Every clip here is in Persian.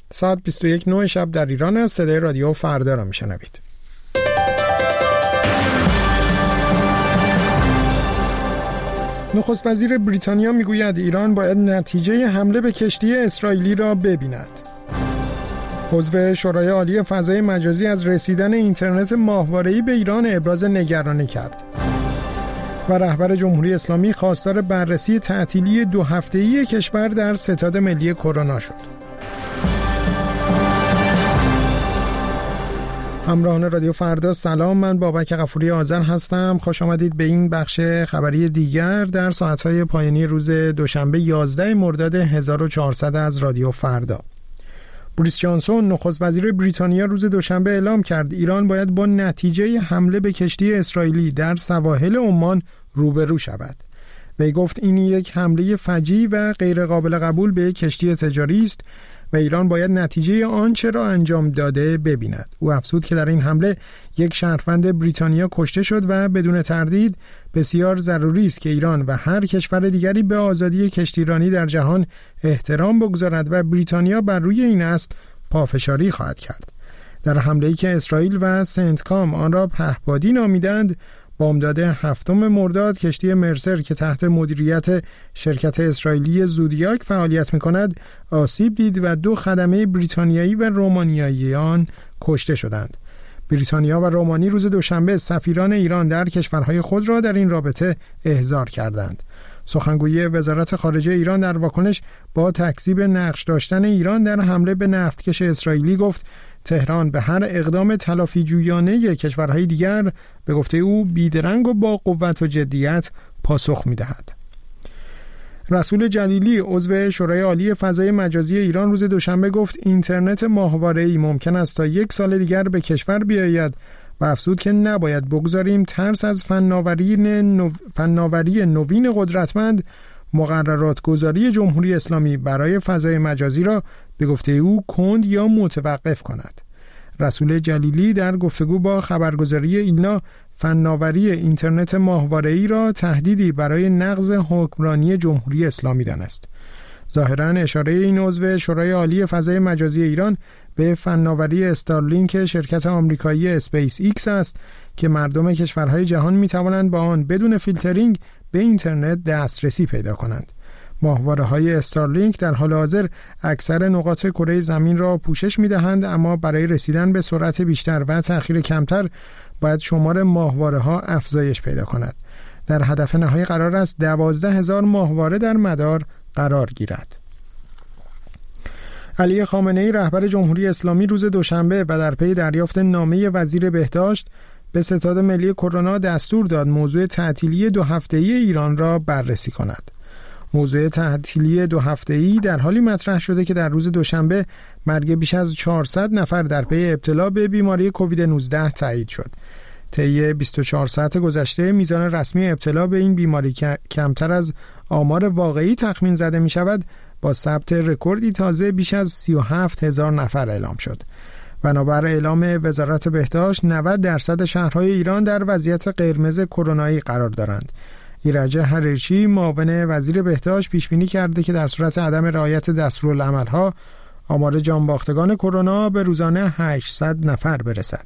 ساعت 21:09 شب در ایران است. صدای رادیو فردا را میشنوید. نخست وزیر بریتانیا میگوید ایران باید نتیجه حمله به کشتی اسرائیلی را ببیند. عضو شورای عالی فضای مجازی از رسیدن اینترنت ماهواره‌ای به ایران ابراز نگرانی کرد. و رهبر جمهوری اسلامی خواستار بررسی تعطیلی 2 هفته‌ای کشور در ستاد ملی کرونا شد. همراهان رادیو فردا سلام، من بابک غفوری آذر هستم. خوش آمدید به این بخش خبری دیگر در ساعت‌های پایانی روز دوشنبه 11 مرداد 1400 از رادیو فردا. بوریس جانسون نخست وزیر بریتانیا روز دوشنبه اعلام کرد ایران باید با نتیجه حمله به کشتی اسرائیلی در سواحل عمان روبرو شود. وی گفت این یک حمله فجیع و غیر قابل قبول به کشتی تجاری است و ایران باید نتیجه آنچه را انجام داده ببیند. او افزود که در این حمله یک شهروند بریتانیا کشته شد و بدون تردید بسیار ضروری است که ایران و هر کشور دیگری به آزادی کشتیرانی در جهان احترام بگذارد و بریتانیا بر روی این اصل پافشاری خواهد کرد. در حمله‌ای که اسرائیل و سنتکام آن را پهپادی نامیدند، بامداد 7 مرداد کشتی مرسر که تحت مدیریت شرکت اسرائیلی زودیاک فعالیت می‌کند آسیب دید و 2 خدمه بریتانیایی و رومانیایی آن کشته شدند. بریتانیا و رومانی روز دوشنبه سفیران ایران در کشورهای خود را در این رابطه احضار کردند. سخنگوی وزارت خارجه ایران در واکنش با تکذیب نقش داشتن ایران در حمله به نفتکش اسرائیلی گفت تهران به هر اقدام تلافی جویانه کشورهای دیگر به گفته او بیدرنگ و با قوت و جدیت پاسخ می‌دهد. رسول جلیلی عضو شورای عالی فضای مجازی ایران روز دوشنبه گفت اینترنت ماهواره‌ای ممکن است تا 1 سال دیگر به کشور بیاید و افزود که نباید بگذاریم ترس از فناوری نوین قدرتمند مقررات گذاری جمهوری اسلامی برای فضای مجازی را به گفته او کند یا متوقف کند. رسول جلیلی در گفتگو با خبرگزاری ایلنا فناوری اینترنت ماهواره‌ای را تهدیدی برای نقض حکمرانی جمهوری اسلامی دانست. ظاهراً اشاره این عضو شورای عالی فضای مجازی ایران به فناوری استارلینک شرکت آمریکایی اسپیس ایکس است که مردم کشورهای جهان می توانند با آن بدون فیلترینگ به اینترنت دسترسی پیدا کنند. ماهواره‌های استارلینک در حال حاضر اکثر نقاط کره زمین را پوشش می‌دهند، اما برای رسیدن به سرعت بیشتر و تأخیر کمتر باید شمار ماهواره‌ها افزایش پیدا کند. در هدف نهایی قرار است 12,000 ماهواره در مدار قرار گیرد. علی خامنه‌ای رهبر جمهوری اسلامی روز دوشنبه و در پی دریافت نامه وزیر بهداشت به ستاد ملی کرونا دستور داد موضوع تعطیلی 2 هفته‌ای ایران را بررسی کند. موضوع تعطیلی 2 هفته‌ای در حالی مطرح شده که در روز دوشنبه مرگ بیش از 400 نفر در پی ابتلا به بیماری کووید 19 تایید شد. طی 24 ساعت گذشته میزان رسمی ابتلا به این بیماری که کمتر از آمار واقعی تخمین زده می شود با ثبت رکوردی تازه بیش از 37,000 نفر اعلام شد. بنابر اعلام وزارت بهداشت 90% شهرهای ایران در وضعیت قرمز کرونایی قرار دارند. ایرج حریرچی معاون وزیر بهداشت پیش بینی کرده که در صورت عدم رعایت دستورالعمل‌ها آمار جانباختگان کرونا به روزانه 800 نفر برسد.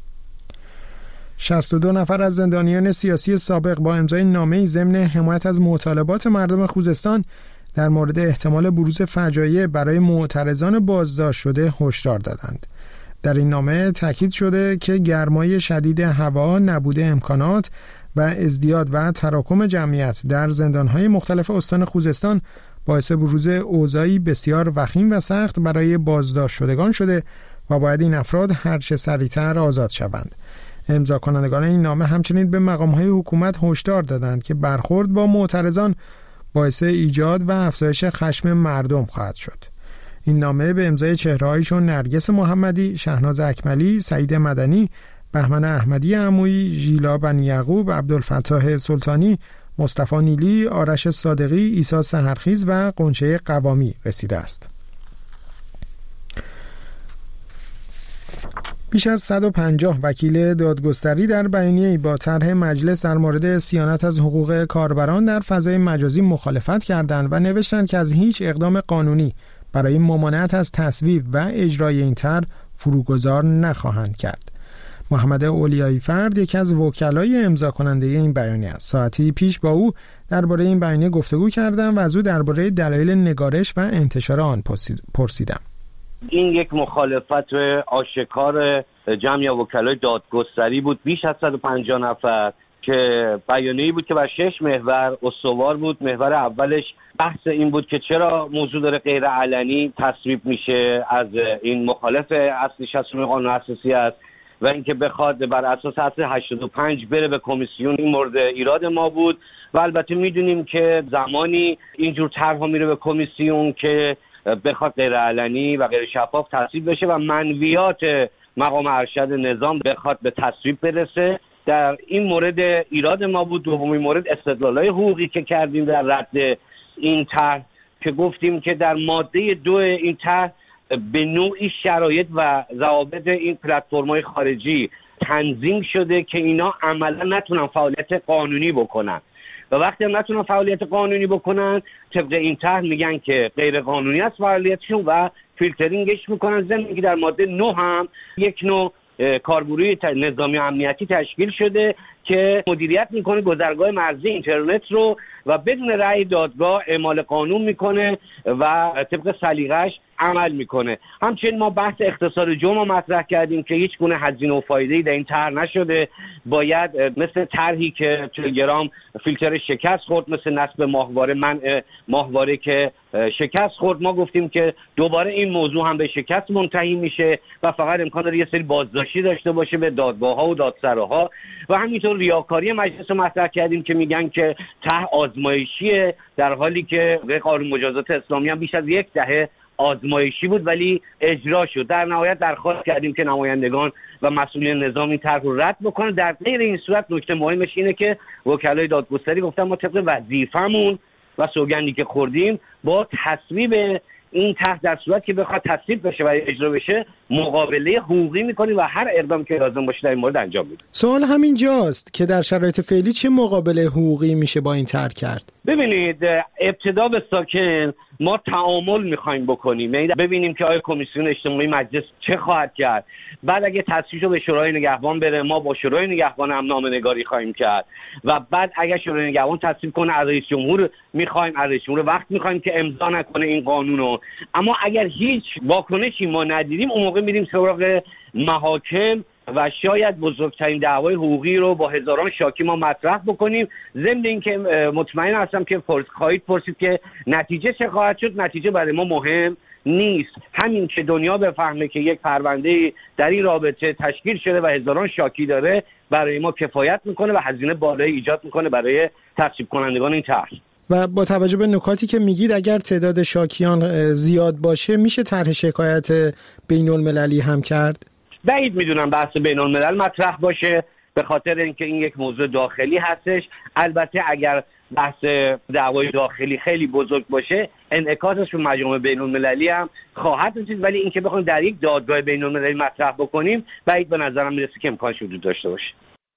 62 نفر از زندانیان سیاسی سابق با امضای نامه‌ای ضمن حمایت از مطالبات مردم خوزستان در مورد احتمال بروز فجایع برای معترضان بازداشت شده هشدار دادند. در این نامه تاکید شده که گرمای شدید هوا، نبود امکانات و ازدیاد و تراکم جمعیت در زندان‌های مختلف استان خوزستان باعث بروز اوضاعی بسیار وخیم و سخت برای بازداشت شدگان شده و باید این افراد هرچه سریعتر آزاد شوند. امضا کنندگان این نامه همچنین به مقام‌های حکومت هشدار دادند که برخورد با معترضان باعث ایجاد و افزایش خشم مردم خواهد شد. این نامه به امضای چهره‌هایی چون نرگس محمدی، شهناز اکملی، سعید مدنی، بهمن احمدی عمویی، ژیلا بنی یعقوب، عبدالفتاح سلطانی، مصطفی نیلی، آرش صادقی، عیسی سحرخیز و غنچه قوامی رسیده است. بیش از 150 وکیل دادگستری در بیانیه‌ای با طرح مجلس در مورد صیانت از حقوق کاربران در فضای مجازی مخالفت کردند و نوشتند که از هیچ اقدام قانونی برای ممانعت از تصویب و اجرای این طرح فروگذار نخواهند کرد. محمد اولیایی فرد یکی از وکلای امضا کننده این بیانیه است. ساعتی پیش با او درباره این بیانیه گفتگو کردم و از او درباره دلایل نگارش و انتشار آن پرسیدم. این یک مخالفت آشکار جمعی وکلای دادگستری بود، بیش از 150 نفر، که بیانیه‌ای بود که بر 6 محور استوار بود. محور اولش بحث این بود که چرا موضوع داره غیر علنی تصویب میشه، از این مخالف اصل 69 قانون اساسی است و اینکه بخواد بر اساس اصل 85 بره به کمیسیون. این مورد ایراد ما بود و البته میدونیم که زمانی اینجور طرح‌ها میره به کمیسیون که بخواد غیر علنی و غیر شفاف تصویب بشه و منویات مقام ارشد نظام بخواد به تصویب برسه. در این مورد ایراد ما بود. دومین مورد استدلال‌های حقوقی که کردیم در رد این طرح، که گفتیم که در ماده 2 این طرح به نوعی شرایط و ضوابط این پلتفرم‌های خارجی تنظیم شده که اینا عملا نتونن فعالیت قانونی بکنن و وقتی هم نتونن فعالیت قانونی بکنن طبق این طرح میگن که غیر قانونی است فعالیتشون و فیلترینگش میکنن. ضمن که در ماده 9 هم یک نوع کارگروه نظامی و امنیتی تشکیل شده که مدیریت میکنه گذرگاه مرزی اینترنت رو و بدون رأی دادگاه اعمال قانون میکنه و طبق سلیقه‌اش عمل میکنه. همچنین ما بحث اختصار جرم مطرح کردیم که هیچ گونه هزینه و فایده‌ای در این طرح نشده. باید مثل طرحی که تلگرام فیلتر شکست خورد، مثل نصب ماهواره، منع ماهواره که شکست خورد، ما گفتیم که دوباره این موضوع هم به شکست منتهی میشه و فقط امکان داره یه سری بازداشتی داشته باشه به دادگاه‌ها و دادسراها. و همینطور ریاکاری مجلس رو مطرح کردیم که میگن که طرح آزمایشیه، در حالی که قانون مجازات اسلامی هم بیش از 10 دهه آزمایشی بود ولی اجرا شد. در نهایت درخواست کردیم که نمایندگان و مسئولین نظام این طرح رو رد بکنن. در غیر این صورت نکته مهمش اینه که وکلای دادگستری گفتن ما طبق وظیفمون و سوگندی که خوردیم با تصویب این طرح در صورت که بخواد تصویب بشه و اجرا بشه مقابله حقوقی میکنیم و هر اقدام که لازم باشه در این مورد انجام میدیم. سوال همین جاست که در شرایط فعلی چه مقابله حقوقی میشه با این طرح کرد؟ ببینید، ابتدا به ساکن ما تعامل میخوایم بکنیم، یعنی ببینیم که آیا کمیسیون اجتماعی مجلس چه خواهد کرد. بعد اگه تصویبش به شورای نگهبان بره ما با شورای نگهبان هم نامه‌نگاری خواهیم کرد و بعد اگه شورای نگهبان تصویب کنه از رئیس جمهور میخوایم، از رئیس جمهور وقت میخوایم که امضا نکنه این قانونو. اما اگر هیچ واکنشی ما ندیدیم اون موقع میریم سراغ محاکم و شاید بزرگترین دعوای حقوقی رو با هزاران شاکی ما مطرح بکنیم. ضمن اینکه مطمئن هستم که خواهید پرسید که نتیجه چه خواهد شد. نتیجه برای ما مهم نیست، همین که دنیا بفهمه که یک پرونده در این رابطه تشکیل شده و هزاران شاکی داره برای ما کفایت میکنه و هزینه بالایی ایجاد میکنه برای تصویب کنندگان این طرح. و با توجه به نکاتی که میگید اگر تعداد شاکیان زیاد باشه میشه طرح شکایت بین المللی هم کرد؟ بعید میدونم بحث بین الملل مطرح باشه، به خاطر اینکه این یک موضوع داخلی هستش. البته اگر بحث دعوای داخلی خیلی بزرگ باشه انعکاسش به مجامع بین المللی هم خواهد رسید، ولی اینکه بخوایم در یک دادگاه بین المللی مطرح بکنیم بعید به نظرم میرسه که امکانش وجود داشته باشه.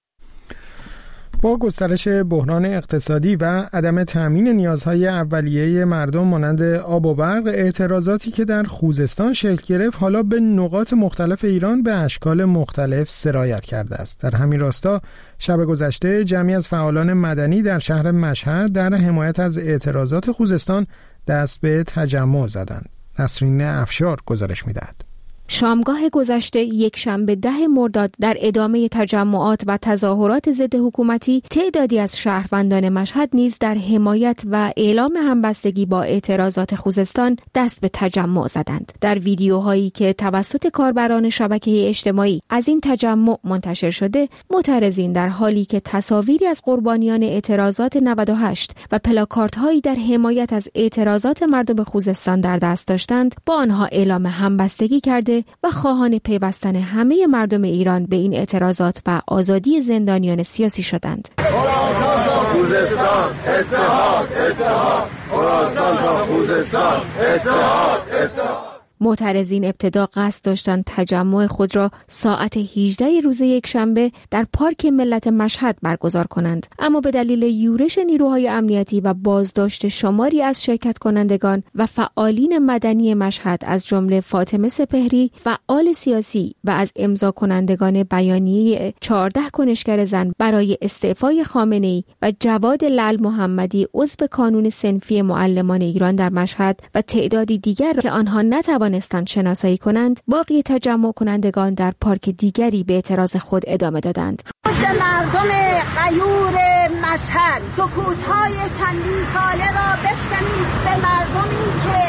با گسترش بحران اقتصادی و عدم تامین نیازهای اولیه مردم مانند آب و برق، اعتراضاتی که در خوزستان شکل گرفت حالا به نقاط مختلف ایران به اشکال مختلف سرایت کرده است. در همین راستا شب گذشته جمعی از فعالان مدنی در شهر مشهد در حمایت از اعتراضات خوزستان دست به تجمع زدند. نسرین افشار گزارش می‌دهد. شامگاه گذشته یکشنبه 10 مرداد در ادامه تجمعات و تظاهرات ضد حکومتی تعدادی از شهروندان مشهد نیز در حمایت و اعلام همبستگی با اعتراضات خوزستان دست به تجمع زدند. در ویدیوهایی که توسط کاربران شبکه اجتماعی از این تجمع منتشر شده، معترضین در حالی که تصاویری از قربانیان اعتراضات 98 و پلاکاردهایی در حمایت از اعتراضات مردم خوزستان در دست داشتند، با آنها اعلام همبستگی کرده و خواهان پیوستن همه مردم ایران به این اعتراضات و آزادی زندانیان سیاسی شدند. خراسان تا خوزستان اتحاد اتحاد، خراسان تا خوزستان اتحاد اتحاد. معترضین ابتدا قصد داشتند تجمع خود را ساعت 18 روز یکشنبه در پارک ملت مشهد برگزار کنند، اما به دلیل یورش نیروهای امنیتی و بازداشت شماری از شرکت کنندگان و فعالین مدنی مشهد از جمله فاطمه سپهری فعال سیاسی و از امضا کنندگان بیانیه 14 کنشگر زن برای استعفای خامنه‌ای و جواد لعل محمدی عضو کانون صنفی معلمان ایران در مشهد و تعدادی دیگر که آنها نتوانستند شناسایی کنند، باقی تجمع کنندگان در پارک دیگری به اعتراض خود ادامه دادند. مردم غیور مشهد سکوت‌های چندین ساله را بشکنید، به مردمی که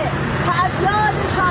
فریادشان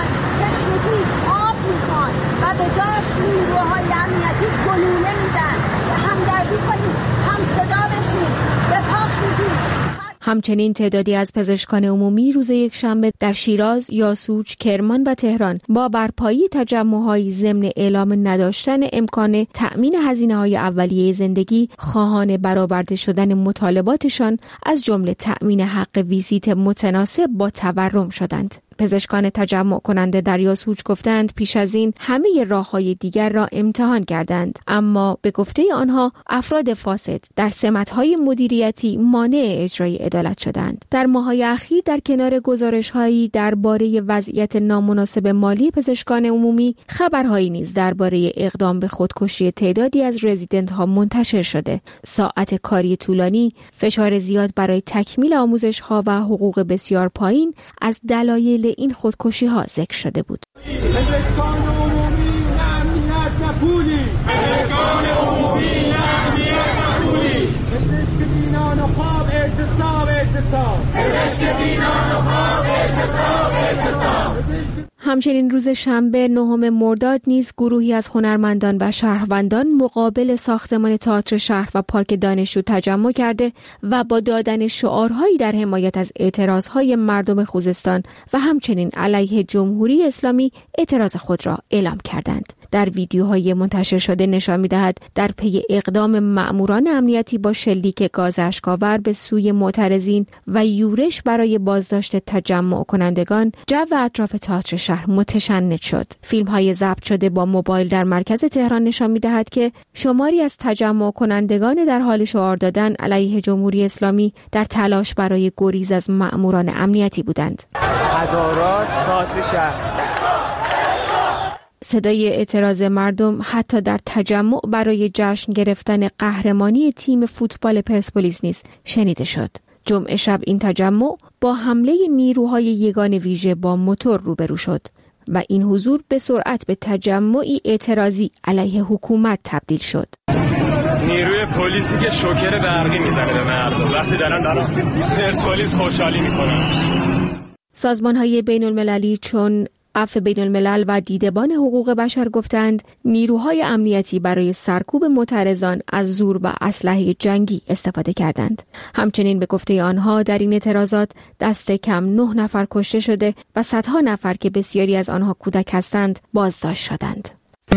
تشنگی آب می‌خوان و به جاش نیروهای امنیتی گلوله میدن، همدردی کنید، هم صدا بشید، به پا خیزید. همچنین تعدادی از پزشکان عمومی روز یکشنبه در شیراز، یاسوج، کرمان و تهران با برپایی تجمع‌های ضمن اعلام نداشتن امکان تأمین هزینه‌های اولیه زندگی خواهان برآورده شدن مطالباتشان از جمله تأمین حق ویزیت متناسب با تورم شدند. پزشکان تجمع کننده در یاسوج گفتند پیش از این همه راه‌های دیگر را امتحان کردند، اما به گفته آنها افراد فاسد در سمت‌های مدیریتی مانع اجرای عدالت شدند. در ماه‌های اخیر در کنار گزارش‌هایی درباره وضعیت نامناسب مالی پزشکان عمومی، خبرهایی نیز درباره اقدام به خودکشی تعدادی از رزیدنت‌ها منتشر شده. ساعت کاری طولانی، فشار زیاد برای تکمیل آموزش‌ها و حقوق بسیار پایین از دلایل این خودکشی ها ذکر شده بود. پزشکان عمومی نه امنیت نه پولی، پزشکان عمومی نه امنیت نه پولی، پزشک بینان و خواب اعتصاب اعتصاب، پزشک بینان و خواب اعتصاب اعتصاب. همچنین روز شنبه 9 مرداد نیز گروهی از هنرمندان و شهروندان مقابل ساختمان تئاتر شهر و پارک دانشجو تجمع کرده و با دادن شعارهایی در حمایت از اعتراضهای مردم خوزستان و همچنین علیه جمهوری اسلامی اعتراض خود را اعلام کردند. در ویدیوهای منتشر شده نشان می‌دهد در پی اقدام مأموران امنیتی با شلیک گاز اشک‌آور به سوی معترضین و یورش برای بازداشت تجمع کنندگان، جو اطراف تئاتر شهر متشنج شد. فیلم‌های ضبط شده با موبایل در مرکز تهران نشان می‌دهد که شماری از تجمع کنندگان در حال شعار دادن علیه جمهوری اسلامی در تلاش برای گریز از مأموران امنیتی بودند. هزارات تئاتر شهر. صدای اعتراض مردم حتی در تجمع برای جشن گرفتن قهرمانی تیم فوتبال پرسپولیس نیز شنیده شد. جمعه شب این تجمع با حمله نیروهای یگان ویژه با موتور روبرو شد و این حضور به سرعت به تجمعی اعتراضی علیه حکومت تبدیل شد. نیروی پلیسی که شوکر برقی میزنه به مردم وقتی دارن پرسپولیس خوشحالی میکنن. سازمان‌های بین‌المللی چون عفو بین الملل و دیدبان حقوق بشر گفتند نیروهای امنیتی برای سرکوب معترضان از زور و اسلحه جنگی استفاده کردند. همچنین به گفته آنها در این اعتراضات دست کم 9 نفر کشته شده و صدها نفر که بسیاری از آنها کودک هستند بازداشت شدند.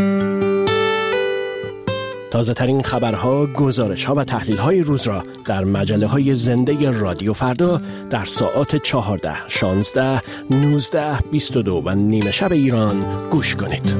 تازه ترین خبرها، گزارش‌ها و تحلیل‌های روز را در مجله‌های زنده رادیو فردا در ساعات 14، 16، 19، 22 و نیمه شب ایران گوش کنید.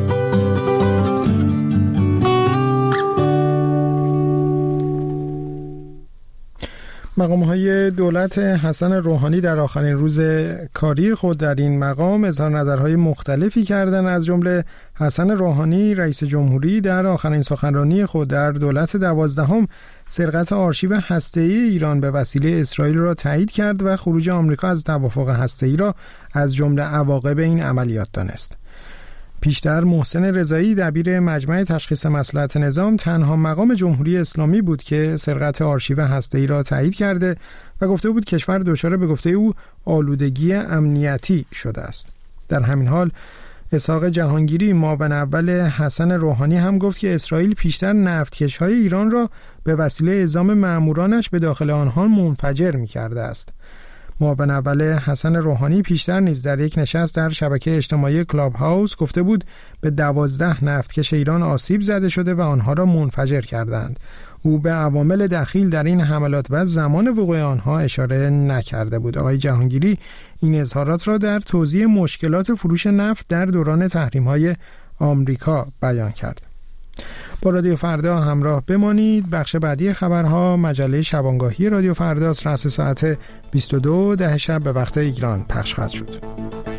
مقام‌های دولت حسن روحانی در آخرین روز کاری خود در این مقام اظهار نظرهای مختلفی کردند. از جمله حسن روحانی رئیس جمهوری در آخرین سخنرانی خود در دولت 12 سرقت آرشیو هسته‌ای ایران به وسیله اسرائیل را تایید کرد و خروج آمریکا از توافق هسته‌ای را از جمله عواقب این عملیات دانست. پیشتر محسن رضایی دبیر مجمع تشخیص مصلحت نظام تنها مقام جمهوری اسلامی بود که سرقت آرشیو هسته‌ای را تایید کرده و گفته بود کشور دچار به گفته او آلودگی امنیتی شده است. در همین حال اسحاق جهانگیری معاون اول حسن روحانی هم گفت که اسرائیل پیشتر نفتکش‌های ایران را به وسیله اعزام مأمورانش به داخل آنها منفجر می‌کرده است. معاون اول حسن روحانی پیشتر نیز در یک نشست در شبکه اجتماعی کلاب هاوس گفته بود به 12 نفتکش ایران آسیب زده شده و آنها را منفجر کردند. او به عوامل دخیل در این حملات و زمان وقوع آنها اشاره نکرده بود. آقای جهانگیری این اظهارات را در توضیح مشکلات فروش نفت در دوران تحریم‌های آمریکا بیان کرد. با رادیو فردا همراه بمانید. بخش بعدی خبرها مجله شبانگاهی رادیو فردا رأس ساعت 22 شب به وقت ایران پخش خواهد شد.